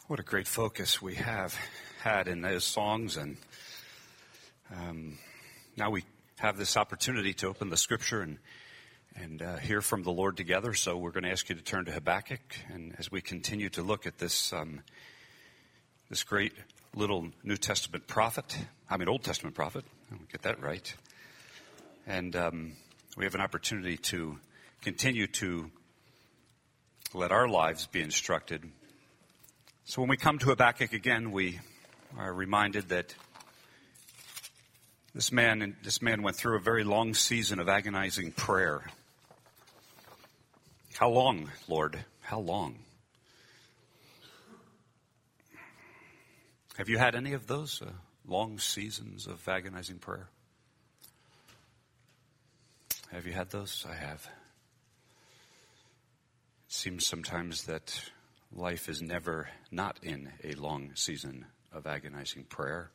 What a great focus we have had in those songs. And now we have this opportunity to open the scripture and hear from the Lord together. So we're going to ask you to turn to Habakkuk. And as we continue to look at this great little Old Testament prophet, I'll get that right. And we have an opportunity to continue to let our lives be instructed. So when we come to Habakkuk again, we are reminded that this man went through a very long season of agonizing prayer. How long, Lord? How long? Have you had any of those long seasons of agonizing prayer? Have you had those? I have. It seems sometimes that life is never not in a long season of agonizing prayer.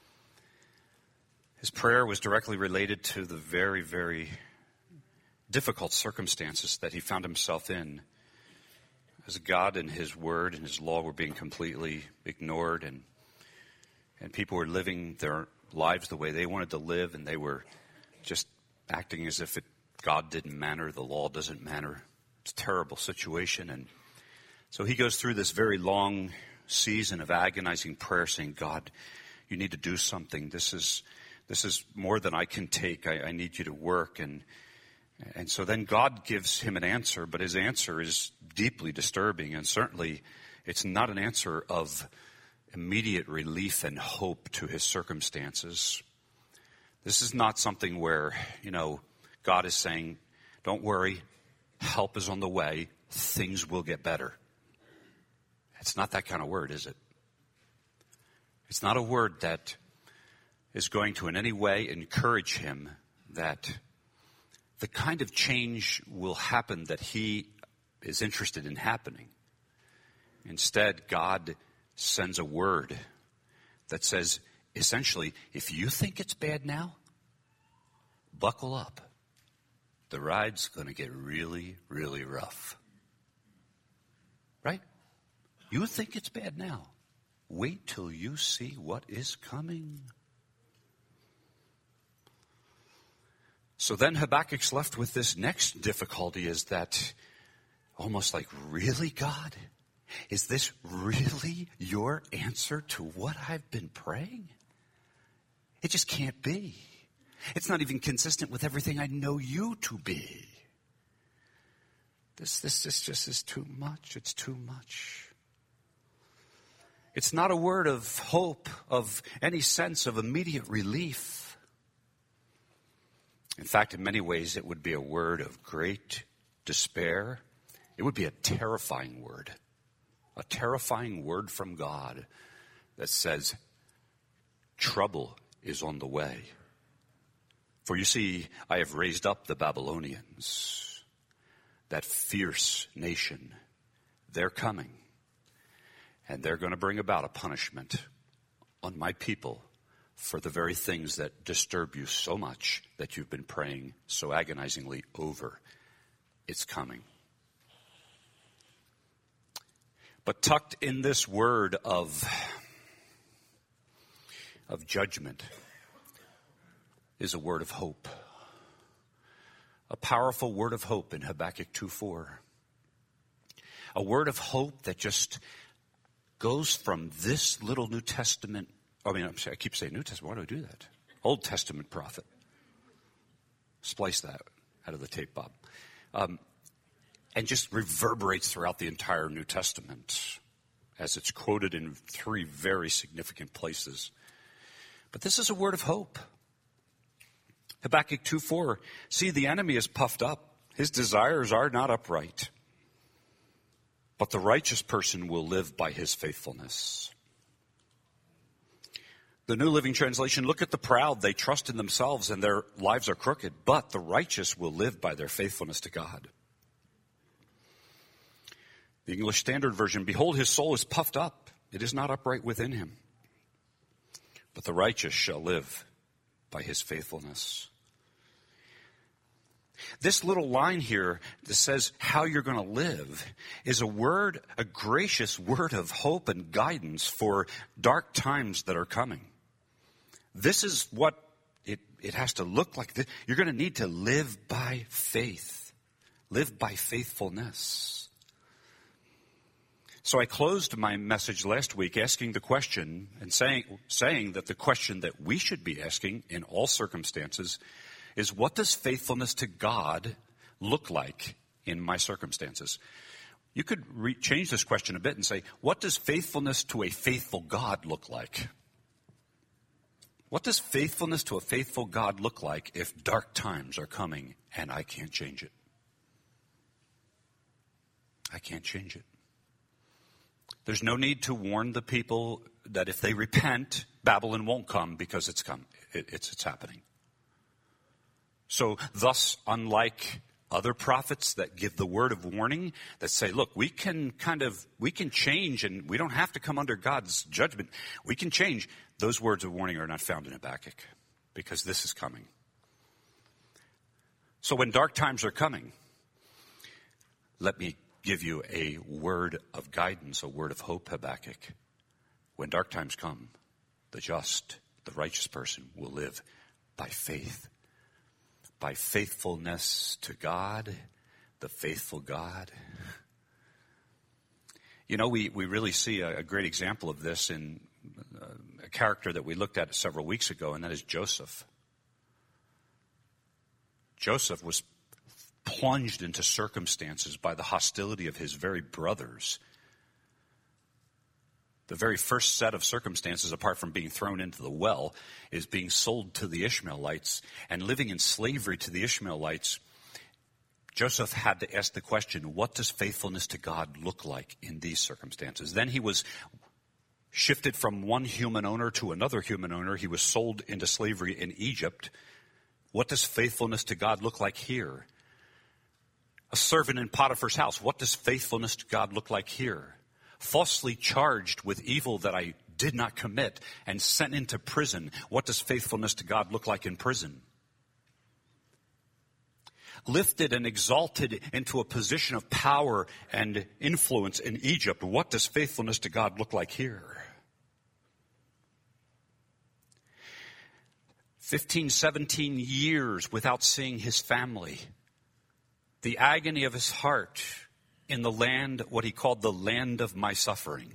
His prayer was directly related to the very, very difficult circumstances that he found himself in, as God and His Word and His law were being completely ignored, and people were living their lives the way they wanted to live, and they were just acting as if God didn't matter, the law doesn't matter. It's a terrible situation. And so he goes through this very long season of agonizing prayer saying, God, you need to do something. This is more than I can take. I need you to work. And so then God gives him an answer, but his answer is deeply disturbing. And certainly it's not an answer of immediate relief and hope to his circumstances. This is not something where, God is saying, don't worry, help is on the way, things will get better. It's not that kind of word, is it? It's not a word that is going to in any way encourage him that the kind of change will happen that he is interested in happening. Instead, God sends a word that says, essentially, if you think it's bad now, buckle up. The ride's going to get really, really rough. Right? You think it's bad now. Wait till you see what is coming. So then Habakkuk's left with this next difficulty, is that almost like, really, God? Is this really your answer to what I've been praying? It just can't be. It's not even consistent with everything I know you to be. This just is too much. It's too much. It's not a word of hope, of any sense of immediate relief. In fact, in many ways, it would be a word of great despair. It would be a terrifying word from God that says, trouble is on the way. For you see, I have raised up the Babylonians, that fierce nation. They're coming, and they're going to bring about a punishment on my people for the very things that disturb you so much that you've been praying so agonizingly over. It's coming. But tucked in this word of judgment is a word of hope. A powerful word of hope in Habakkuk 2:4. A word of hope that just goes from this little New Testament, I keep saying New Testament, why do I do that? Old Testament prophet. Splice that out of the tape, Bob. And just reverberates throughout the entire New Testament as it's quoted in 3 very significant places. But this is a word of hope. Habakkuk 2:4, see, the enemy is puffed up. His desires are not upright. But the righteous person will live by his faithfulness. The New Living Translation, look at the proud. They trust in themselves and their lives are crooked. But the righteous will live by their faithfulness to God. The English Standard Version, behold, his soul is puffed up. It is not upright within him. But the righteous shall live by his faithfulness. this little line here that says how you're going to live is a gracious word of hope and guidance for dark times that are coming. This is what it has to look like. You're going to need to live by faith. Live by faithfulness. So I closed my message last week asking the question and saying that the question that we should be asking in all circumstances is, what does faithfulness to God look like in my circumstances? You could change this question a bit and say, what does faithfulness to a faithful God look like? What does faithfulness to a faithful God look like if dark times are coming and I can't change it? I can't change it. There's no need to warn the people that if they repent, Babylon won't come, because it's come. It's happening. So thus, unlike other prophets that give the word of warning, that say, look, we can change and we don't have to come under God's judgment. We can change. Those words of warning are not found in Habakkuk, because this is coming. So when dark times are coming, let me give you a word of guidance, a word of hope, Habakkuk. When dark times come, the just, the righteous person will live by faith, by faithfulness to God, the faithful God. You know, we really see a great example of this in a character that we looked at several weeks ago, and that is Joseph. Joseph was plunged into circumstances by the hostility of his very brothers. The very first set of circumstances, apart from being thrown into the well, is being sold to the Ishmaelites and living in slavery to the Ishmaelites. Joseph had to ask the question, what does faithfulness to God look like in these circumstances? Then he was shifted from one human owner to another human owner. He was sold into slavery in Egypt. What does faithfulness to God look like here? A servant in Potiphar's house. What does faithfulness to God look like here? Falsely charged with evil that I did not commit and sent into prison. What does faithfulness to God look like in prison? Lifted and exalted into a position of power and influence in Egypt. What does faithfulness to God look like here? 15, 17 years without seeing his family. The agony of his heart in the land, what he called the land of my suffering.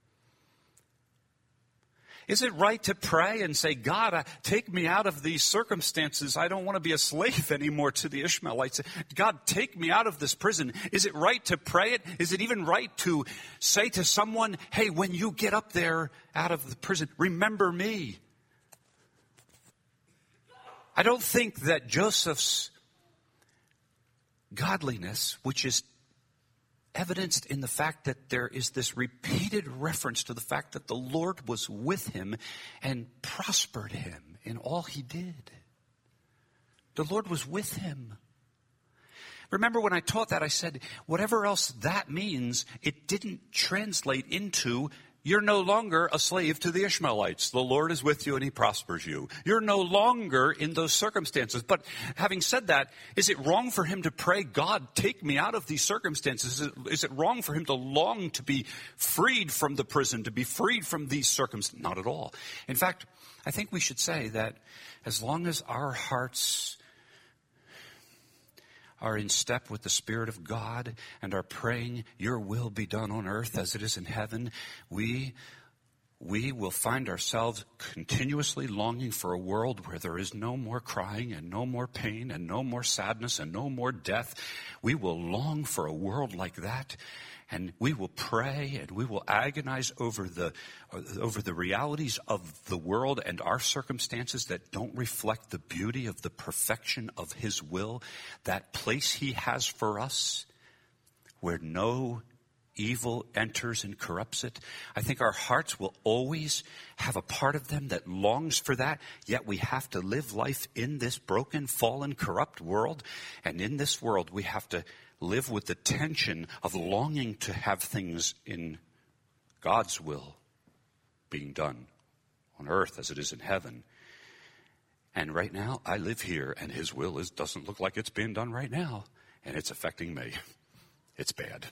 Is it right to pray and say, God, take me out of these circumstances. I don't want to be a slave anymore to the Ishmaelites. God, take me out of this prison. Is it right to pray it? Is it even right to say to someone, hey, when you get up there out of the prison, remember me? I don't think that Joseph's godliness, which is evidenced in the fact that there is this repeated reference to the fact that the Lord was with him and prospered him in all he did. The Lord was with him. Remember when I taught that, I said, whatever else that means, it didn't translate into, you're no longer a slave to the Ishmaelites. The Lord is with you and he prospers you. You're no longer in those circumstances. But having said that, is it wrong for him to pray, God, take me out of these circumstances? Is it wrong for him to long to be freed from the prison, to be freed from these circumstances? Not at all. In fact, I think we should say that as long as our hearts are in step with the Spirit of God and are praying, your will be done on earth as it is in heaven, we will find ourselves continuously longing for a world where there is no more crying and no more pain and no more sadness and no more death. We will long for a world like that, and we will pray and we will agonize over the realities of the world and our circumstances that don't reflect the beauty of the perfection of his will, that place he has for us where no evil enters and corrupts it. I think our hearts will always have a part of them that longs for that, yet we have to live life in this broken, fallen, corrupt world. And in this world, we have to live with the tension of longing to have things in God's will being done on earth as it is in heaven. And right now, I live here, and his will doesn't look like it's being done right now, and it's affecting me. It's bad.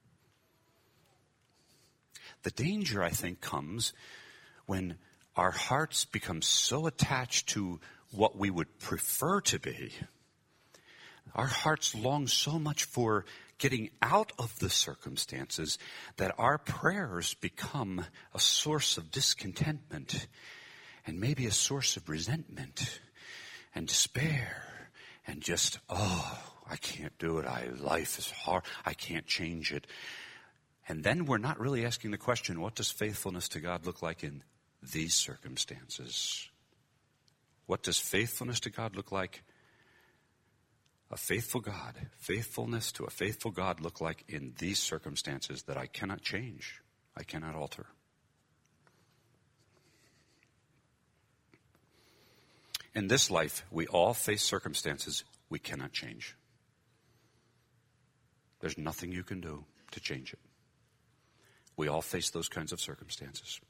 The danger, I think, comes when our hearts become so attached to what we would prefer to be. Our hearts long so much for getting out of the circumstances that our prayers become a source of discontentment and maybe a source of resentment and despair and just, I can't do it. Life is hard. I can't change it. And then we're not really asking the question, what does faithfulness to God look like in these circumstances? What does faithfulness to God look like? A faithful God, faithfulness to a faithful God look like in these circumstances that I cannot change, I cannot alter. In this life, we all face circumstances we cannot change. There's nothing you can do to change it. We all face those kinds of circumstances.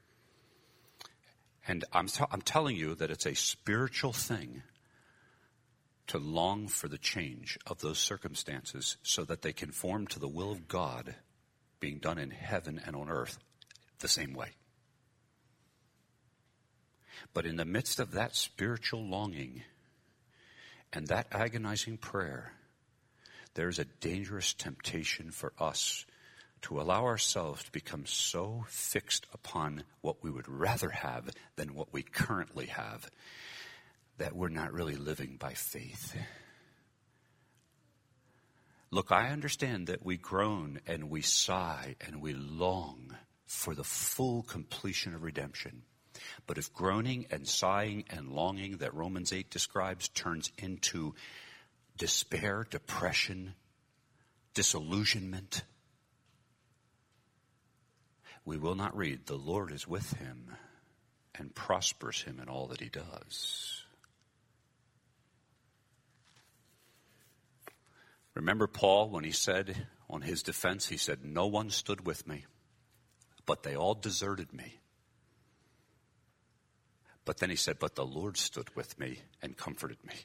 And I'm telling you that it's a spiritual thing to long for the change of those circumstances so that they conform to the will of God being done in heaven and on earth the same way. But in the midst of that spiritual longing and that agonizing prayer, there's a dangerous temptation for us to allow ourselves to become so fixed upon what we would rather have than what we currently have that we're not really living by faith. Look, I understand that we groan and we sigh and we long for the full completion of redemption. But if groaning and sighing and longing that Romans 8 describes turns into despair, depression, disillusionment, we will not read, "The Lord is with him and prospers him in all that he does." Remember Paul when he said on his defense, he said, "No one stood with me, but they all deserted me." But then he said, "But the Lord stood with me and comforted me."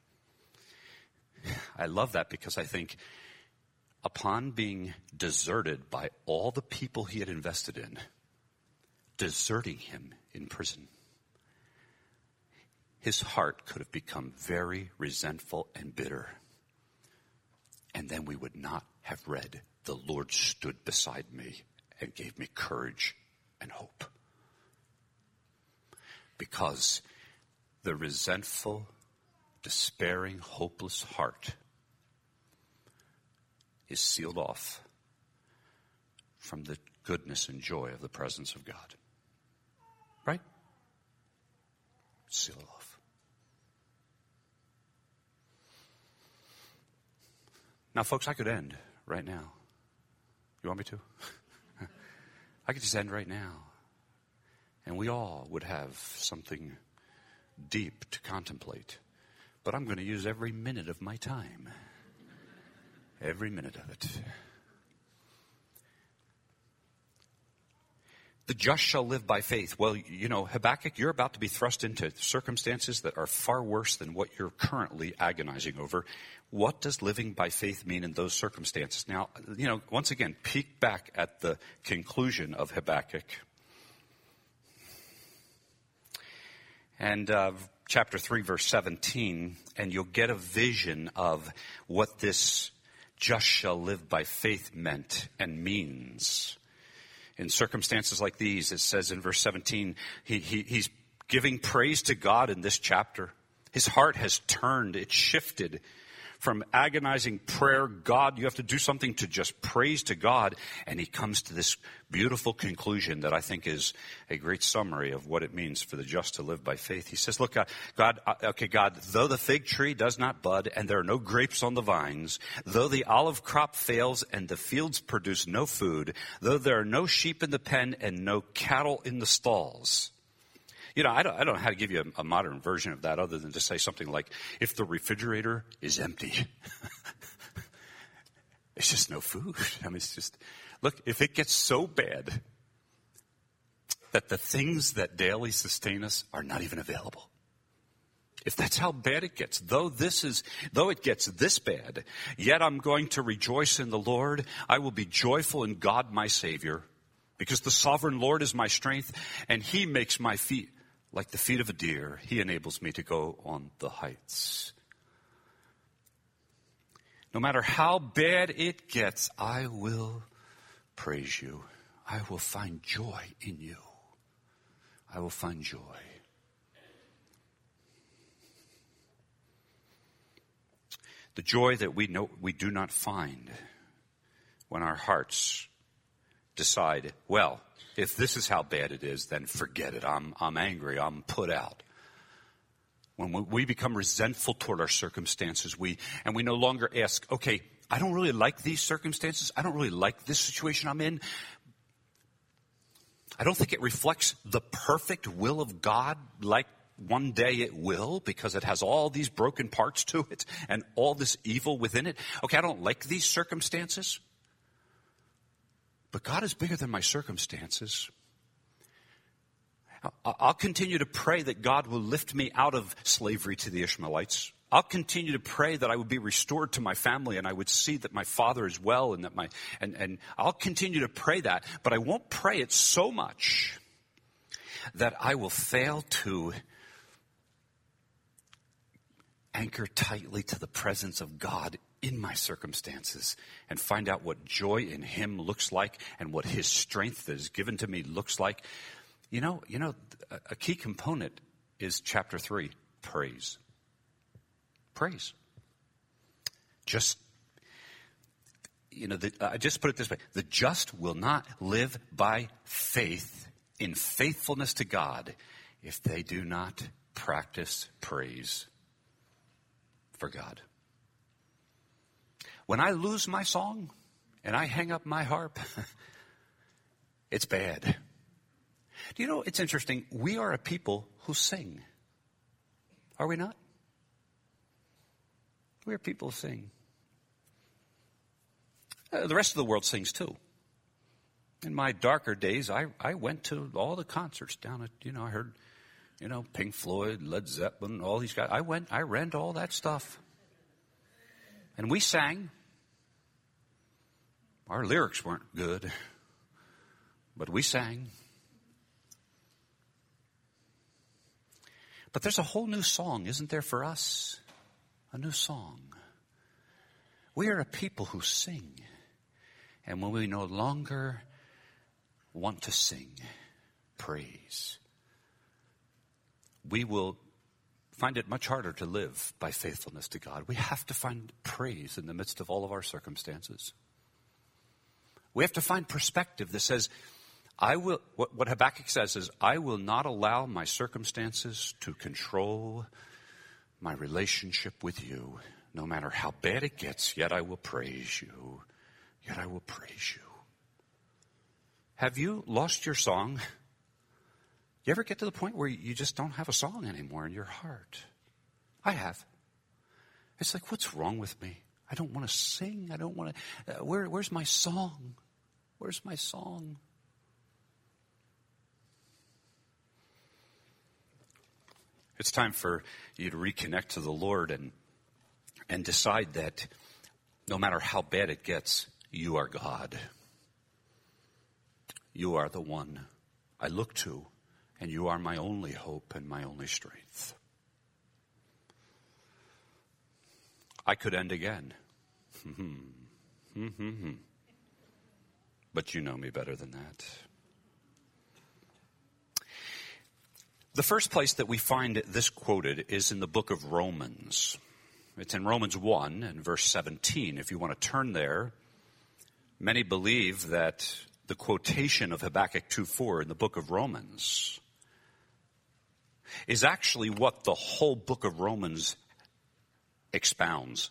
I love that because I think upon being deserted by all the people he had invested in, deserting him in prison, his heart could have become very resentful and bitter. And then we would not have read, "The Lord stood beside me and gave me courage and hope." Because the resentful, despairing, hopeless heart is sealed off from the goodness and joy of the presence of God. Right? Seal it off. Now, folks, I could end right now. You want me to? I could just end right now. And we all would have something deep to contemplate. But I'm going to use every minute of my time. Every minute of it. The just shall live by faith. Well, you know, Habakkuk, you're about to be thrust into circumstances that are far worse than what you're currently agonizing over. What does living by faith mean in those circumstances? Now, you know, once again, peek back at the conclusion of Habakkuk. And chapter 3, verse 17, and you'll get a vision of what this just shall live by faith meant and means. In circumstances like these, it says in verse 17, he's giving praise to God in this chapter. His heart has turned, it's shifted from agonizing prayer, God, you have to do something, to just praise to God. And he comes to this beautiful conclusion that I think is a great summary of what it means for the just to live by faith. He says, look, God, though the fig tree does not bud and there are no grapes on the vines, though the olive crop fails and the fields produce no food, though there are no sheep in the pen and no cattle in the stalls. You know, I don't know how to give you a modern version of that other than to say something like, if the refrigerator is empty, it's just no food. I mean, it's just, look, if it gets so bad that the things that daily sustain us are not even available, if that's how bad it gets, though it gets this bad, yet I'm going to rejoice in the Lord. I will be joyful in God my Savior, because the sovereign Lord is my strength, and he makes my feet like the feet of a deer. He enables me to go on the heights. No matter how bad it gets, I will praise you. I will find joy in you. I will find joy. The joy that we know we do not find when our hearts decide, well, if this is how bad it is, then forget it. I'm angry. I'm put out. When we become resentful toward our circumstances, and we no longer ask, okay, I don't really like these circumstances. I don't really like this situation I'm in. I don't think it reflects the perfect will of God like one day it will, because it has all these broken parts to it and all this evil within it. Okay, I don't like these circumstances, but God is bigger than my circumstances. I'll continue to pray that God will lift me out of slavery to the Ishmaelites. I'll continue to pray that I would be restored to my family and I would see that my father is well and that and I'll continue to pray that, but I won't pray it so much that I will fail to anchor tightly to the presence of God in my circumstances and find out what joy in him looks like and what his strength that is given to me looks like. You know, a key component is chapter 3, praise. Praise. Just, I just put it this way. The just will not live by faith in faithfulness to God if they do not practice praise for God. When I lose my song and I hang up my harp, it's bad. Do you know, it's interesting. We are a people who sing. Are we not? We are people who sing. The rest of the world sings too. In my darker days, I went to all the concerts down at, I heard, Pink Floyd, Led Zeppelin, all these guys. I ran to all that stuff. And we sang. Our lyrics weren't good, but we sang. But there's a whole new song, isn't there, for us? A new song. We are a people who sing. And when we no longer want to sing praise, we will find it much harder to live by faithfulness to God. We have to find praise in the midst of all of our circumstances. We have to find perspective that says, what Habakkuk says is, I will not allow my circumstances to control my relationship with you. No matter how bad it gets, yet I will praise you. Yet I will praise you. Have you lost your song? You ever get to the point where you just don't have a song anymore in your heart? I have. It's like, what's wrong with me? I don't want to sing. I don't want to. Where's my song? Where's my song? It's time for you to reconnect to the Lord and decide that no matter how bad it gets, you are God. You are the one I look to, and you are my only hope and my only strength. I could end again. But you know me better than that. The first place that we find this quoted is in the book of Romans. It's in Romans 1 and verse 17. If you want to turn there, many believe that the quotation of Habakkuk 2:4 in the book of Romans is actually what the whole book of Romans expounds.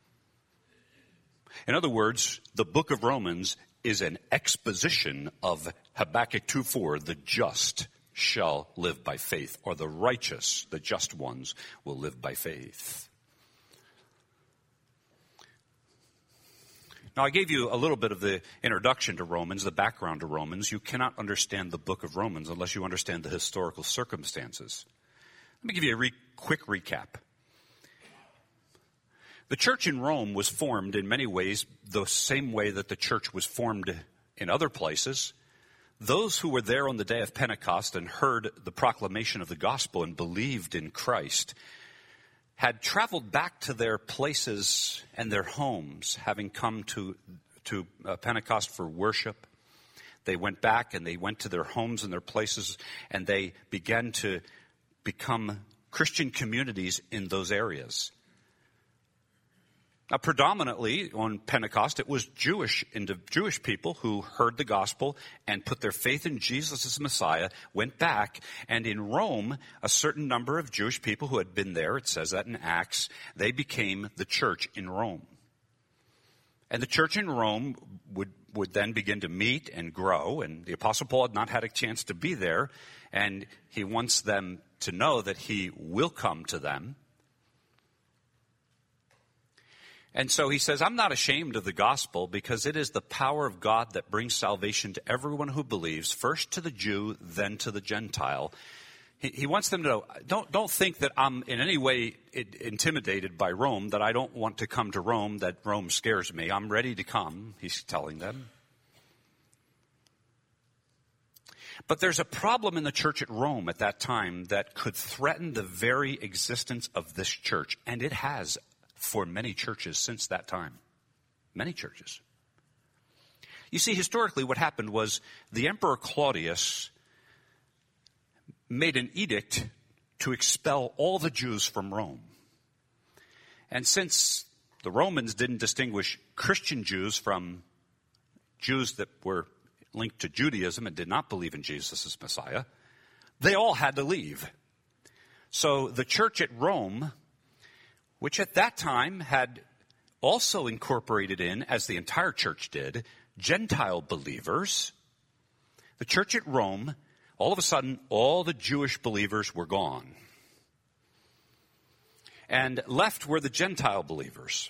In other words, the book of Romans is an exposition of Habakkuk 2:4, the just shall live by faith, or the righteous, the just ones, will live by faith. Now, I gave you a little bit of the introduction to Romans, the background to Romans. You cannot understand the book of Romans unless you understand the historical circumstances. Let me give you a quick recap. The church in Rome was formed in many ways the same way that the church was formed in other places. Those who were there on the day of Pentecost and heard the proclamation of the gospel and believed in Christ had traveled back to their places and their homes, having come to Pentecost for worship. They went back and they went to their homes and their places, and they began to become Christian communities in those areas. Now, predominantly on Pentecost, it was Jewish people who heard the gospel and put their faith in Jesus as Messiah, went back, and in Rome, a certain number of Jewish people who had been there, it says that in Acts, they became the church in Rome. And the church in Rome would then begin to meet and grow, and the Apostle Paul had not had a chance to be there, and he wants them to know that he will come to them. And so he says, I'm not ashamed of the gospel because it is the power of God that brings salvation to everyone who believes, first to the Jew, then to the Gentile. He wants them to know, don't think that I'm in any way intimidated by Rome, that I don't want to come to Rome, that Rome scares me. I'm ready to come, he's telling them. But there's a problem in the church at Rome at that time that could threaten the very existence of this church, and it has for many churches since that time. Many churches. You see, historically what happened was the Emperor Claudius made an edict to expel all the Jews from Rome. And since the Romans didn't distinguish Christian Jews from Jews that were linked to Judaism and did not believe in Jesus as Messiah, they all had to leave. So the church at Rome, which at that time had also incorporated in, as the entire church did, Gentile believers. The church at Rome, all of a sudden, all the Jewish believers were gone. And left were the Gentile believers.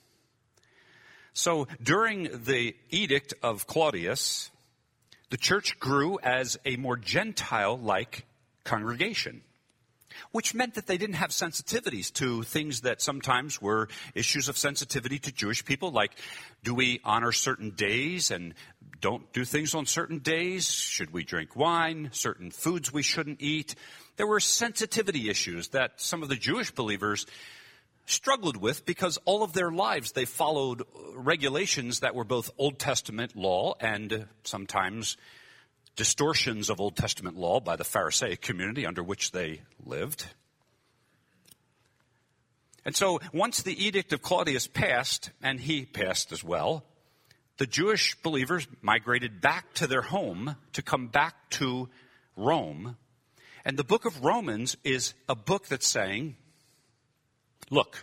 So during the edict of Claudius, the church grew as a more Gentile-like congregation, which meant that they didn't have sensitivities to things that sometimes were issues of sensitivity to Jewish people, like do we honor certain days and don't do things on certain days? Should we drink wine? Certain foods we shouldn't eat? There were sensitivity issues that some of the Jewish believers struggled with because all of their lives they followed regulations that were both Old Testament law and sometimes distortions of Old Testament law by the Pharisaic community under which they lived. And so once the edict of Claudius passed, and he passed as well, the Jewish believers migrated back to their home to come back to Rome. And the book of Romans is a book that's saying, look,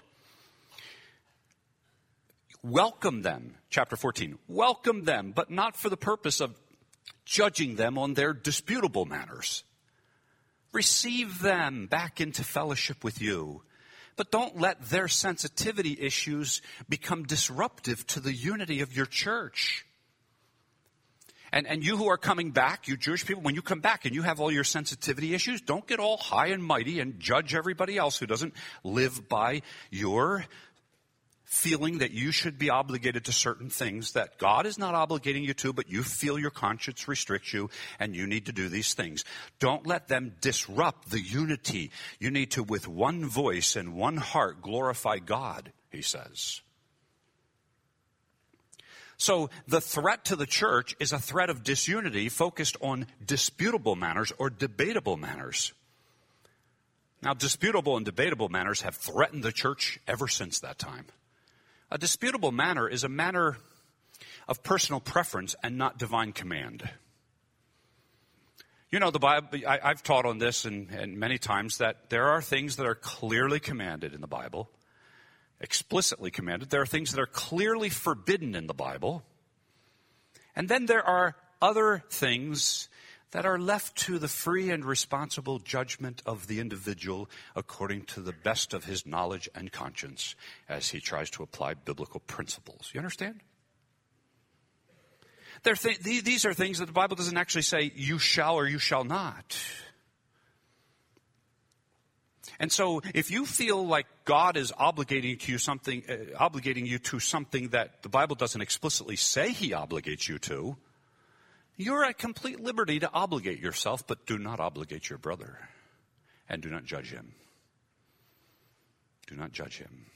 welcome them, chapter 14, welcome them, but not for the purpose of judging them on their disputable matters. Receive them back into fellowship with you. But don't let their sensitivity issues become disruptive to the unity of your church. And you who are coming back, you Jewish people, when you come back and you have all your sensitivity issues, don't get all high and mighty and judge everybody else who doesn't live by your feeling that you should be obligated to certain things that God is not obligating you to, but you feel your conscience restricts you and you need to do these things. Don't let them disrupt the unity. You need to, with one voice and one heart, glorify God, he says. So the threat to the church is a threat of disunity focused on disputable matters or debatable matters. Now, disputable and debatable matters have threatened the church ever since that time. A disputable matter is a matter of personal preference and not divine command. You know, the Bible, I've taught on this and many times that there are things that are clearly commanded in the Bible, explicitly commanded. There are things that are clearly forbidden in the Bible. And then there are other things that are left to the free and responsible judgment of the individual according to the best of his knowledge and conscience as he tries to apply biblical principles. You understand? These are things that the Bible doesn't actually say you shall or you shall not. And so if you feel like God is obligating you to something that the Bible doesn't explicitly say he obligates you to, you're at complete liberty to obligate yourself, but do not obligate your brother. And do not judge him. Do not judge him.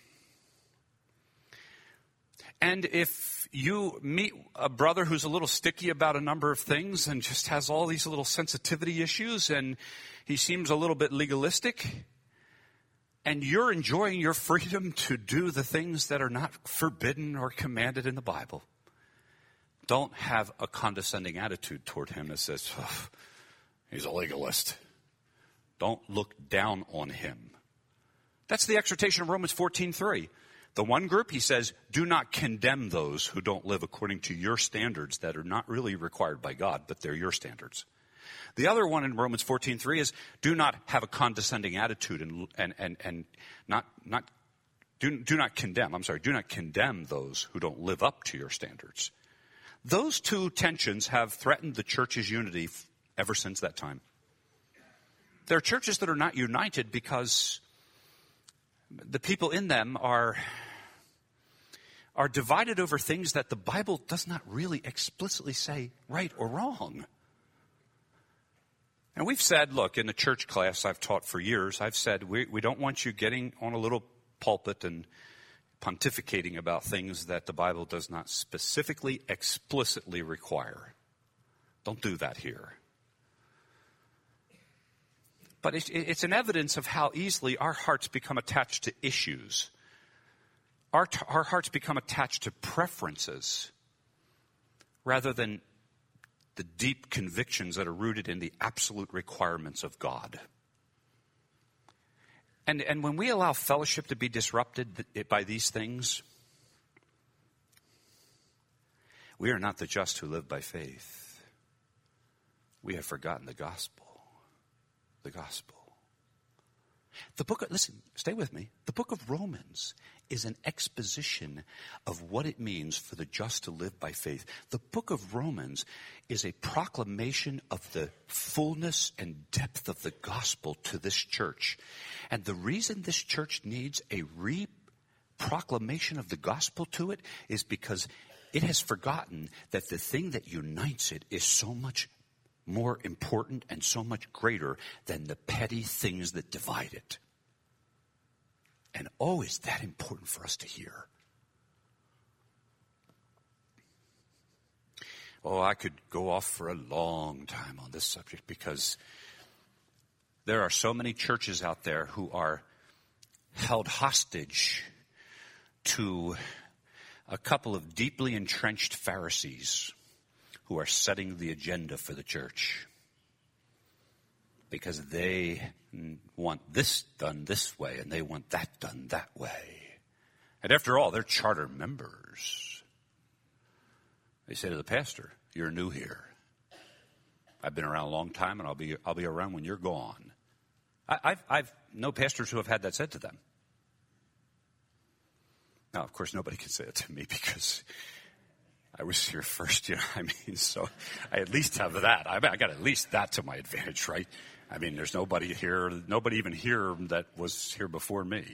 And if you meet a brother who's a little sticky about a number of things and just has all these little sensitivity issues and he seems a little bit legalistic, and you're enjoying your freedom to do the things that are not forbidden or commanded in the Bible, don't have a condescending attitude toward him that says, oh, he's a legalist. Don't look down on him. That's the exhortation of Romans 14:3. The one group, he says, do not condemn those who don't live according to your standards that are not really required by God, but they're your standards. The other one in Romans 14:3 is do not have a condescending attitude and do not condemn those who don't live up to your standards. Those two tensions have threatened the church's unity ever since that time. There are churches that are not united because the people in them are divided over things that the Bible does not really explicitly say right or wrong. And we've said, look, in the church class I've taught for years, I've said we don't want you getting on a little pulpit and pontificating about things that the Bible does not specifically, explicitly require. Don't do that here. But it's an evidence of how easily our hearts become attached to issues. Our hearts become attached to preferences rather than the deep convictions that are rooted in the absolute requirements of God. And when we allow fellowship to be disrupted by these things, we are not the just who live by faith. We have forgotten the gospel. The gospel. Listen, stay with me. The book of Romans is an exposition of what it means for the just to live by faith. The book of Romans is a proclamation of the fullness and depth of the gospel to this church. And the reason this church needs a proclamation of the gospel to it is because it has forgotten that the thing that unites it is so much more important and so much greater than the petty things that divide it. And oh, is that important for us to hear? Oh, I could go off for a long time on this subject because there are so many churches out there who are held hostage to a couple of deeply entrenched Pharisees who are setting the agenda for the church because they want this done this way and they want that done that way. And after all, they're charter members. They say to the pastor, you're new here. I've been around a long time and I'll be around when you're gone. I've known pastors who have had that said to them. Now, of course, nobody can say it to me because I was here first, so I at least have that. I got at least that to my advantage, right? I mean, there's nobody even here that was here before me.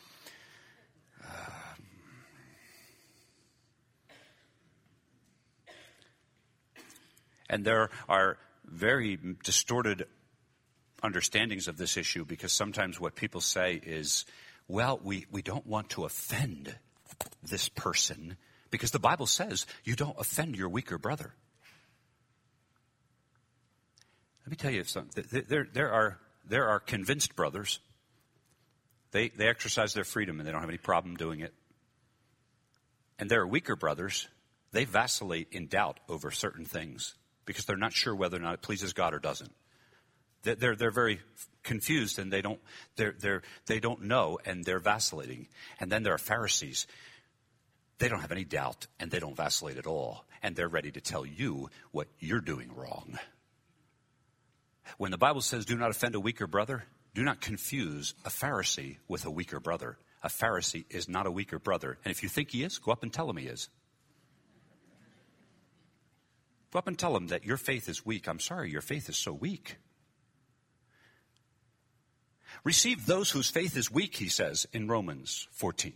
And there are very distorted understandings of this issue because sometimes what people say is, well, we don't want to offend this person because the Bible says you don't offend your weaker brother. Let me tell you something. There are convinced brothers. They exercise their freedom and they don't have any problem doing it. And there are weaker brothers. They vacillate in doubt over certain things because they're not sure whether or not it pleases God or doesn't. They're very confused and they don't know and they're vacillating. And then there are Pharisees. They don't have any doubt and they don't vacillate at all. And they're ready to tell you what you're doing wrong. When the Bible says do not offend a weaker brother, do not confuse a Pharisee with a weaker brother. A Pharisee is not a weaker brother. And if you think he is, go up and tell him he is. Go up and tell him that your faith is weak. I'm sorry, your faith is so weak. Receive those whose faith is weak, he says in Romans 14.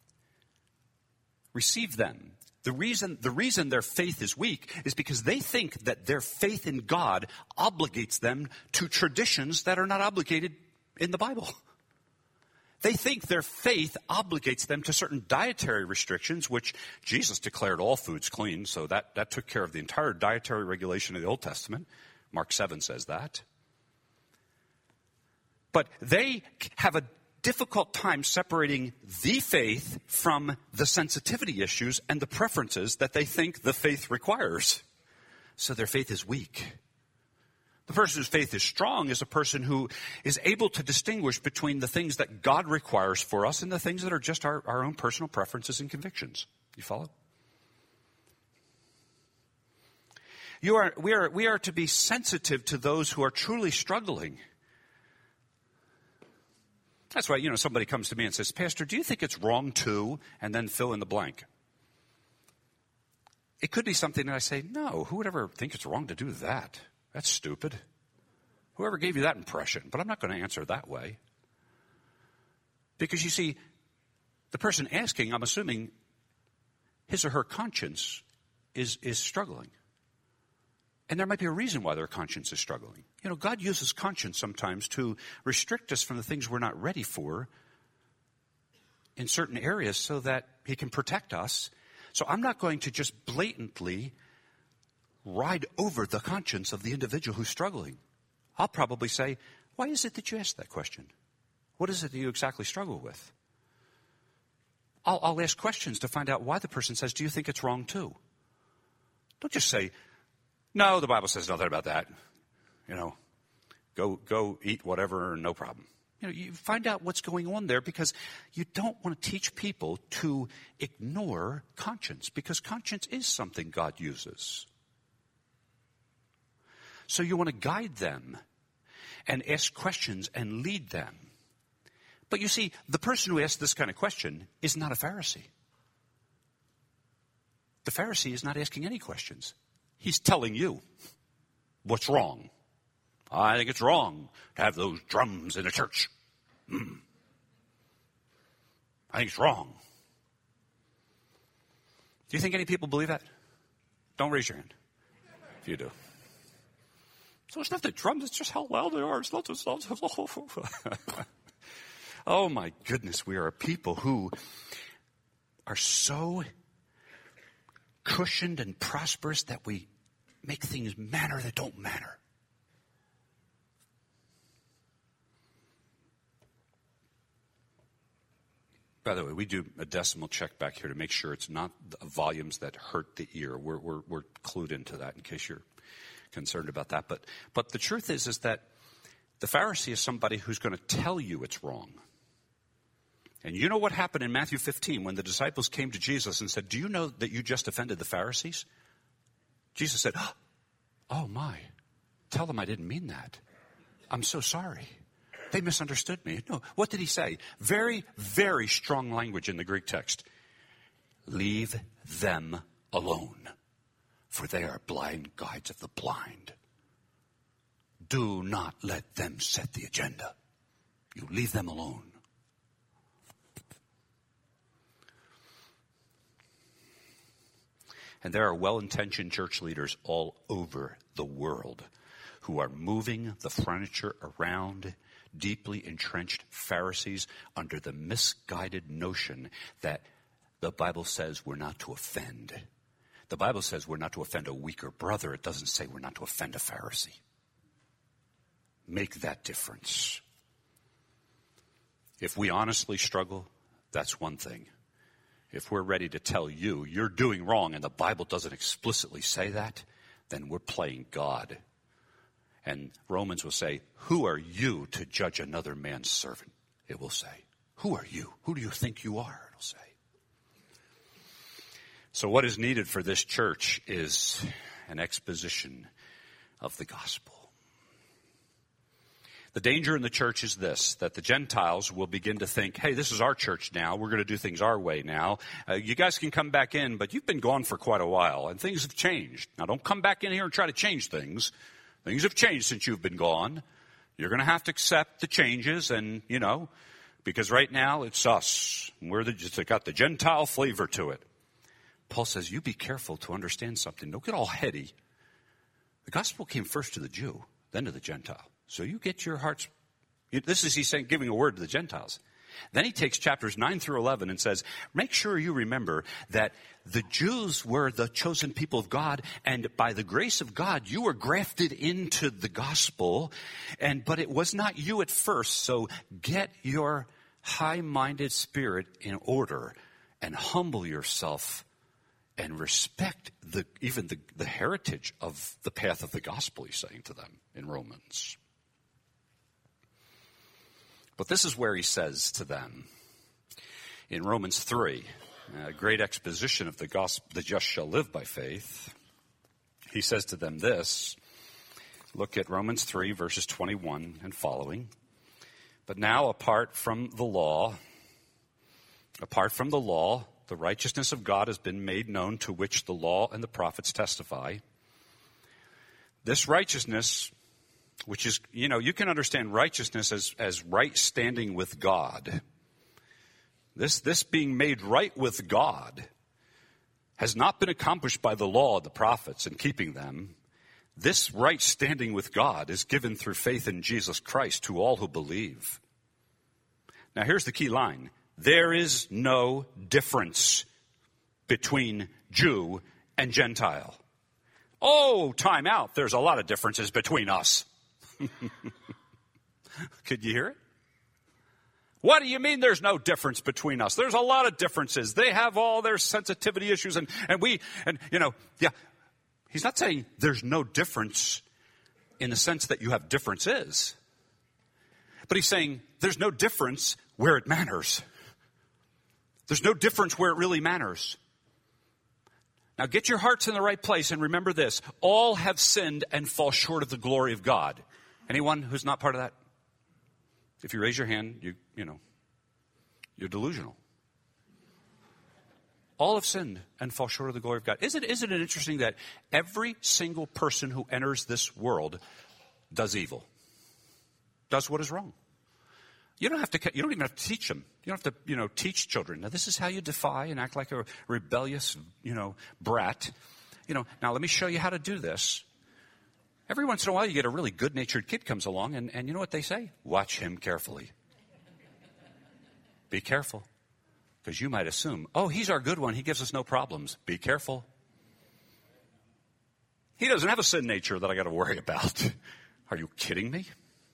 Receive them. The reason their faith is weak is because they think that their faith in God obligates them to traditions that are not obligated in the Bible. They think their faith obligates them to certain dietary restrictions, which Jesus declared all foods clean, so that took care of the entire dietary regulation of the Old Testament. Mark 7 says that. But they have a difficult time separating the faith from the sensitivity issues and the preferences that they think the faith requires. So their faith is weak. The person whose faith is strong is a person who is able to distinguish between the things that God requires for us and the things that are just our own personal preferences and convictions. You follow? We are to be sensitive to those who are truly struggling. That's why, somebody comes to me and says, Pastor, do you think it's wrong to, and then fill in the blank? It could be something that I say, no, who would ever think it's wrong to do that? That's stupid. Whoever gave you that impression? But I'm not going to answer that way. Because you see, the person asking, I'm assuming his or her conscience is struggling. And there might be a reason why their conscience is struggling. God uses conscience sometimes to restrict us from the things we're not ready for in certain areas so that he can protect us. So I'm not going to just blatantly ride over the conscience of the individual who's struggling. I'll probably say, why is it that you asked that question? What is it that you exactly struggle with? I'll ask questions to find out why the person says, do you think it's wrong too? Don't just say, no, the Bible says nothing about that. Go eat whatever, no problem. You find out what's going on there because you don't want to teach people to ignore conscience because conscience is something God uses. So you want to guide them and ask questions and lead them. But you see, the person who asks this kind of question is not a Pharisee. The Pharisee is not asking any questions. He's telling you what's wrong. I think it's wrong to have those drums in a church. I think it's wrong. Do you think any people believe that? Don't raise your hand if you do. So it's not the drums, it's just how loud they are. It's not just... Oh my goodness, we are a people who are so cushioned and prosperous that we make things matter that don't matter. By the way, we do a decimal check back here to make sure it's not the volumes that hurt the ear. We're clued into that in case you're concerned about that. But the truth is that the Pharisee is somebody who's going to tell you it's wrong. And you know what happened in Matthew 15 when the disciples came to Jesus and said, do you know that you just offended the Pharisees? Jesus said, oh my, tell them I didn't mean that. I'm so sorry. They misunderstood me. No, what did he say? Very, very strong language in the Greek text. Leave them alone, for they are blind guides of the blind. Do not let them set the agenda. You leave them alone. And there are well-intentioned church leaders all over the world who are moving the furniture around deeply entrenched Pharisees under the misguided notion that the Bible says we're not to offend. The Bible says we're not to offend a weaker brother. It doesn't say we're not to offend a Pharisee. Make that difference. If we honestly struggle, that's one thing. If we're ready to tell you you're doing wrong and the Bible doesn't explicitly say that, then we're playing God. And Romans will say, who are you to judge another man's servant? It will say, who are you? Who do you think you are? It'll say. So what is needed for this church is an exposition of the gospel. The danger in the church is this, that the Gentiles will begin to think, hey, this is our church now. We're going to do things our way now. You guys can come back in, but you've been gone for quite a while, and things have changed. Now, don't come back in here and try to change things. Things have changed since you've been gone. You're going to have to accept the changes and, because right now it's us. It's got the Gentile flavor to it. Paul says, you be careful to understand something. Don't get all heady. The gospel came first to the Jew, then to the Gentile. So you get your hearts. This is, he's saying, giving a word to the Gentiles. Then he takes chapters 9 through 11 and says, make sure you remember that the Jews were the chosen people of God, and by the grace of God, you were grafted into the gospel, but it was not you at first, so get your high-minded spirit in order and humble yourself and respect even the heritage of the path of the gospel, he's saying to them in Romans. But this is where he says to them, in Romans 3, a great exposition of the gospel, the just shall live by faith. He says to them this, look at Romans 3, verses 21 and following. But now apart from the law, the righteousness of God has been made known, to which the law and the prophets testify. This righteousness, which is, you can understand righteousness as right standing with God. This being made right with God has not been accomplished by the law of the prophets and keeping them. This right standing with God is given through faith in Jesus Christ to all who believe. Now here's the key line. There is no difference between Jew and Gentile. Oh, time out. There's a lot of differences between us. Could you hear it? What do you mean there's no difference between us? There's a lot of differences. They have all their sensitivity issues yeah. He's not saying there's no difference in the sense that you have differences. But he's saying there's no difference where it matters. There's no difference where it really matters. Now get your hearts in the right place and remember this. All have sinned and fall short of the glory of God. Anyone who's not part of that? If you raise your hand, you're delusional. All have sinned and fall short of the glory of God. Isn't it interesting that every single person who enters this world does evil, does what is wrong? You don't even have to teach them. You don't have to, teach children. Now, this is how you defy and act like a rebellious, brat. Now let me show you how to do this. Every once in a while, you get a really good-natured kid comes along, and you know what they say? Watch him carefully. Be careful, because you might assume, oh, he's our good one. He gives us no problems. Be careful. He doesn't have a sin nature that I got to worry about. Are you kidding me?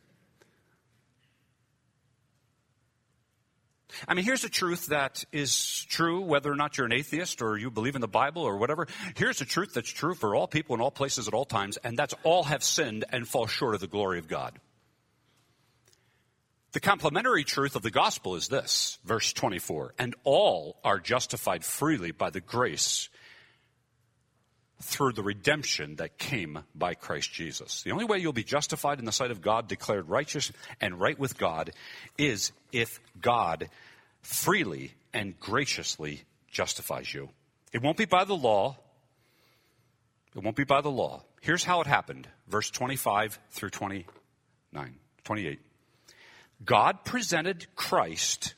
I mean, here's the truth that is true whether or not you're an atheist or you believe in the Bible or whatever. Here's the truth that's true for all people in all places at all times, and that's all have sinned and fall short of the glory of God. The complementary truth of the gospel is this, verse 24, and all are justified freely by the grace through the redemption that came by Christ Jesus. The only way you'll be justified in the sight of God, declared righteous and right with God, is if God freely and graciously justifies you. It won't be by the law. It won't be by the law. Here's how it happened. Verse 25 through 28. God presented Christ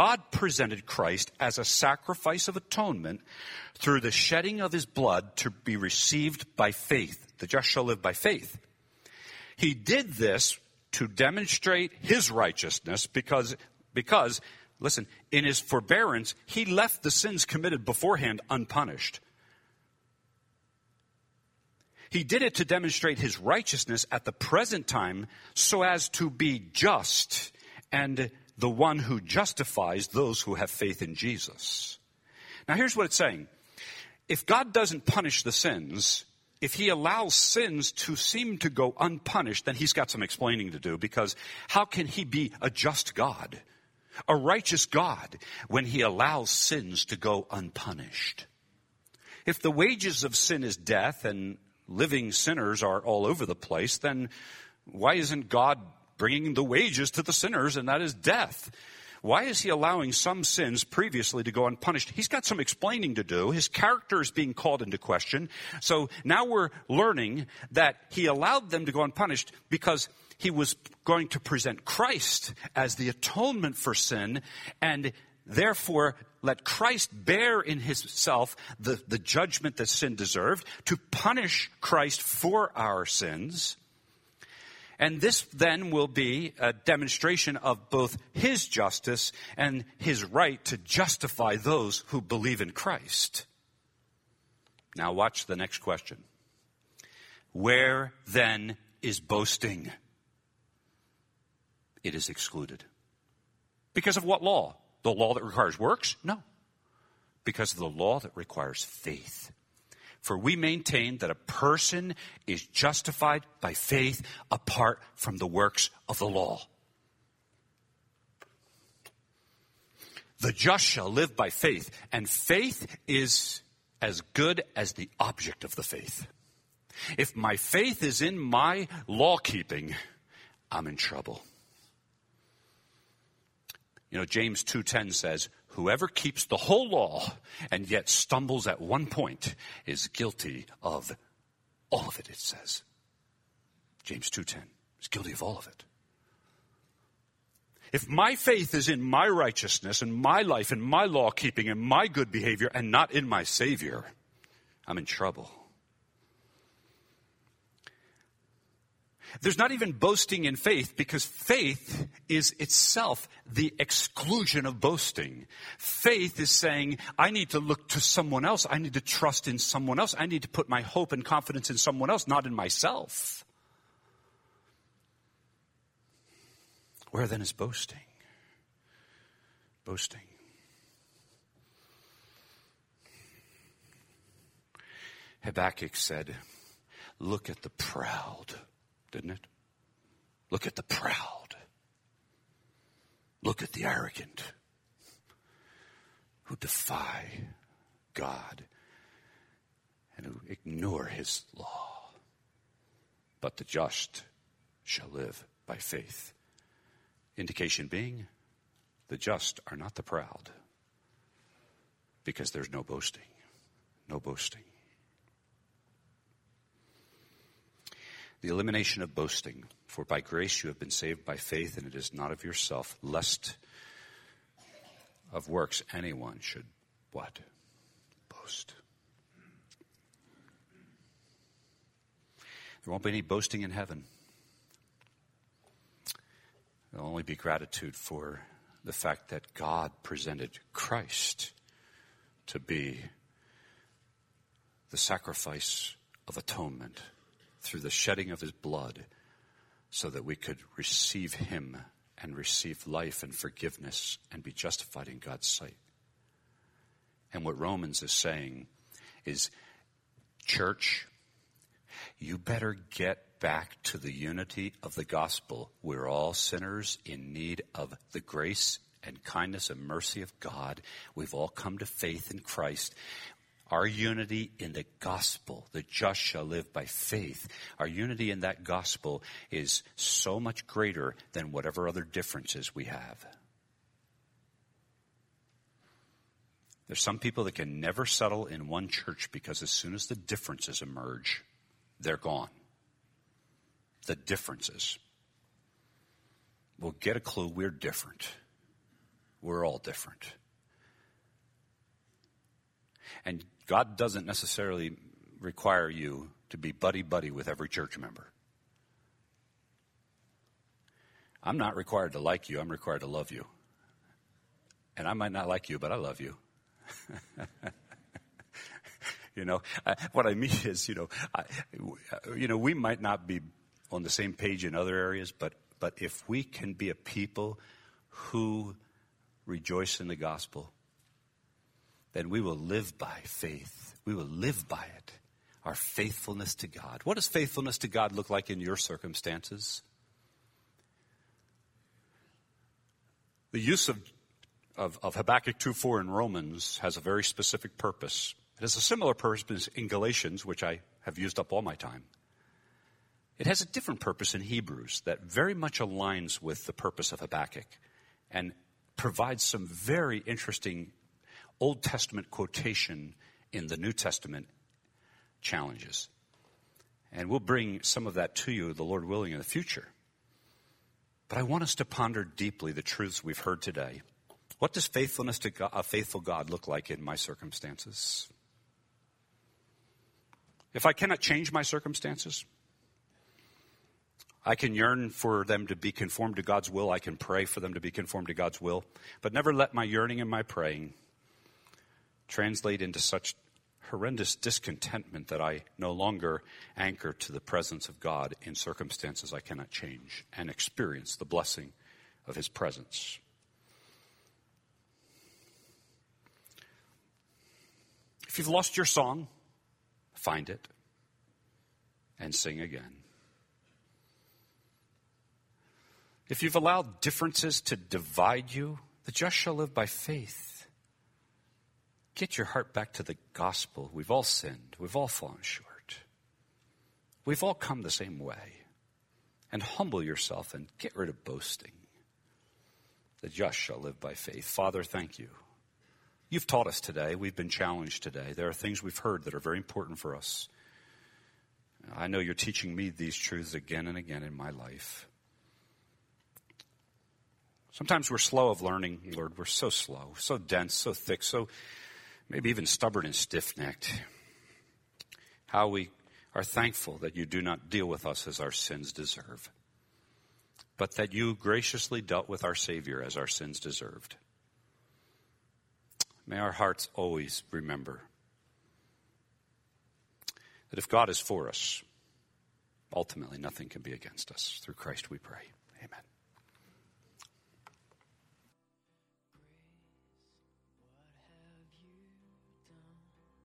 as a sacrifice of atonement through the shedding of his blood to be received by faith. The just shall live by faith. He did this to demonstrate his righteousness because, listen, in his forbearance, he left the sins committed beforehand unpunished. He did it to demonstrate his righteousness at the present time so as to be just and the one who justifies those who have faith in Jesus. Now here's what it's saying. If God doesn't punish the sins, if he allows sins to seem to go unpunished, then he's got some explaining to do, because how can he be a just God, a righteous God, when he allows sins to go unpunished? If the wages of sin is death and living sinners are all over the place, then why isn't God bringing the wages to the sinners, and that is death? Why is he allowing some sins previously to go unpunished? He's got some explaining to do. His character is being called into question. So now we're learning that he allowed them to go unpunished because he was going to present Christ as the atonement for sin, and therefore let Christ bear in himself the judgment that sin deserved, to punish Christ for our sins. And this then will be a demonstration of both his justice and his right to justify those who believe in Christ. Now watch the next question. Where then is boasting? It is excluded. Because of what law? The law that requires works? No. Because of the law that requires faith. For we maintain that a person is justified by faith apart from the works of the law. The just shall live by faith, and faith is as good as the object of the faith. If my faith is in my law keeping, I'm in trouble. You know, James 2:10 says, whoever keeps the whole law and yet stumbles at one point is guilty of all of it, it says. James 2:10 is guilty of all of it. If my faith is in my righteousness and my life and my law keeping and my good behavior and not in my Savior, I'm in trouble. There's not even boasting in faith, because faith is itself the exclusion of boasting. Faith is saying, I need to look to someone else. I need to trust in someone else. I need to put my hope and confidence in someone else, not in myself. Where then is boasting? Boasting. Habakkuk said, look at the proud. Didn't it? Look at the proud. Look at the arrogant who defy God and who ignore his law. But the just shall live by faith. Indication being, the just are not the proud, because there's no boasting. No boasting. The elimination of boasting. For by grace you have been saved by faith, and it is not of yourself, lest of works anyone should what? Boast. There won't be any boasting in heaven. There'll only be gratitude for the fact that God presented Christ to be the sacrifice of atonement through the shedding of his blood, so that we could receive him and receive life and forgiveness and be justified in God's sight. And what Romans is saying is, church, you better get back to the unity of the gospel. We're all sinners in need of the grace and kindness and mercy of God. We've all come to faith in Christ. Our unity in the gospel, the just shall live by faith, our unity in that gospel is so much greater than whatever other differences we have. There's some people that can never settle in one church because as soon as the differences emerge, they're gone. The differences. Well, get a clue, we're different. We're all different. And God doesn't necessarily require you to be buddy-buddy with every church member. I'm not required to like you. I'm required to love you. And I might not like you, but I love you. What I mean is, we might not be on the same page in other areas, but if we can be a people who rejoice in the gospel, then we will live by faith. We will live by it. Our faithfulness to God. What does faithfulness to God look like in your circumstances? The use of Habakkuk 2:4 in Romans has a very specific purpose. It has a similar purpose in Galatians, which I have used up all my time. It has a different purpose in Hebrews that very much aligns with the purpose of Habakkuk and provides some very interesting Old Testament quotation in the New Testament challenges. And we'll bring some of that to you, the Lord willing, in the future. But I want us to ponder deeply the truths we've heard today. What does faithfulness to God, a faithful God look like in my circumstances? If I cannot change my circumstances, I can yearn for them to be conformed to God's will. I can pray for them to be conformed to God's will. But never let my yearning and my praying translate into such horrendous discontentment that I no longer anchor to the presence of God in circumstances I cannot change and experience the blessing of his presence. If you've lost your song, find it and sing again. If you've allowed differences to divide you, the just shall live by faith. Get your heart back to the gospel. We've all sinned. We've all fallen short. We've all come the same way. And humble yourself and get rid of boasting. The just shall live by faith. Father, thank you. You've taught us today. We've been challenged today. There are things we've heard that are very important for us. I know you're teaching me these truths again and again in my life. Sometimes we're slow of learning, Lord. We're so slow, so dense, so thick, so maybe even stubborn and stiff-necked. How we are thankful that you do not deal with us as our sins deserve, but that you graciously dealt with our Savior as our sins deserved. May our hearts always remember that if God is for us, ultimately nothing can be against us. Through Christ we pray.